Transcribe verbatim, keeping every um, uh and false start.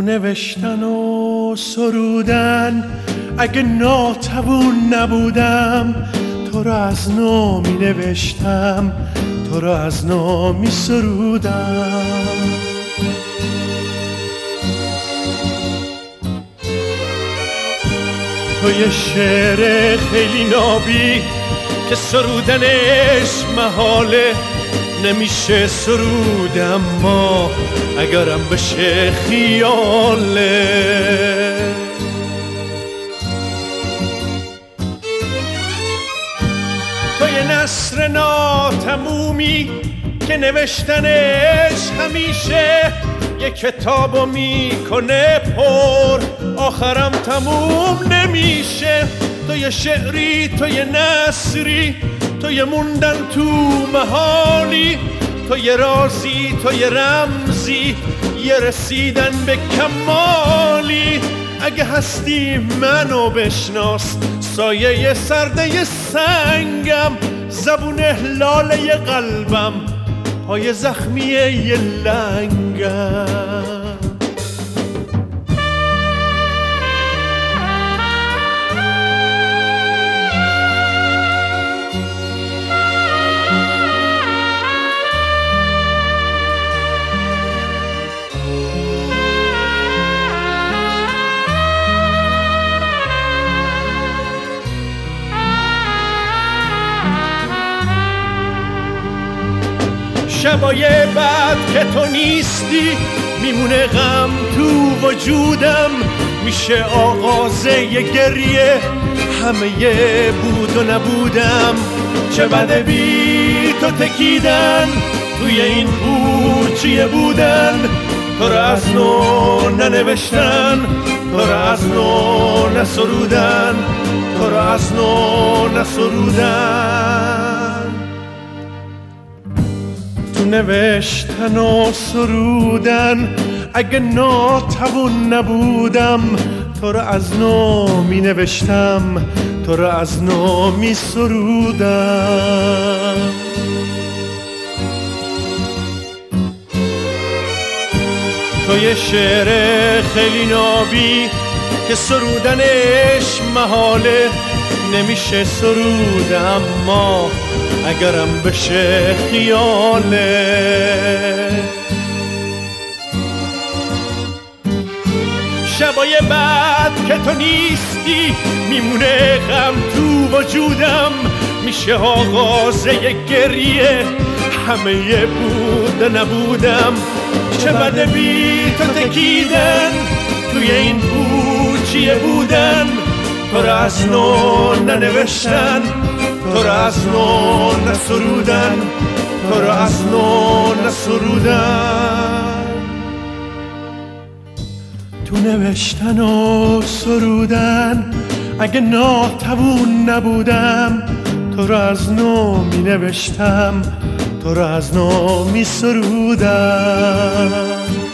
نوشتن و سرودن اگه ناتوون نبودم تو رو از نو می نوشتم، تو رو از نو می سرودم. تو یه شعر خیلی نابی که سرودنش محاله، نمیشه سرود اما اگرم بشه خیاله. تو یه نثر ناتمومی که نوشتنش همیشه یه کتابو میکنه پر، آخرم تموم نمیشه. تو یه شعری، تو یه نثری، تو یه موندن تو محالی، تو یه رازی، تو یه رمزی، یه رسیدن به کمالی. اگه هستی منو بشناس، سایه سرده سنگم، زبون لاله قلبم، پای زخمی یه لنگم. شبای بعد که تو نیستی میمونه غم تو وجودم، میشه آغاز یه گریه، همه یه بود و نبودم. چه بده بی تو تکیدن توی این پوچیه بودن، تو رو از نو ننوشتن، تو رو از نو نسرودن، تو رو از نو نسرودن. تو نوشتن و سرودن اگه ناتوون نبودم، تو رو از نو می نوشتم، تو رو از نو می سرودم. تو یه شعر خیلی نابی که سرودنش محاله، نمیشه سرود اما اگرم بشه خیاله. شبای بعد که تو نیستی میمونه غم تو وجودم، میشه آغاز یه گریه، همه یه بود نبودم. چه بده بی تو تکیدن توی این پوچیه بودن، تو رو از نو ننوشتن، تو رو از نو نسرودن، تو رو از نو نسرودن. تو نوشتن و سرودن اگه ناتوون نبودم، تو رو از نو می نوشتم، تو رو از نو می سرودم.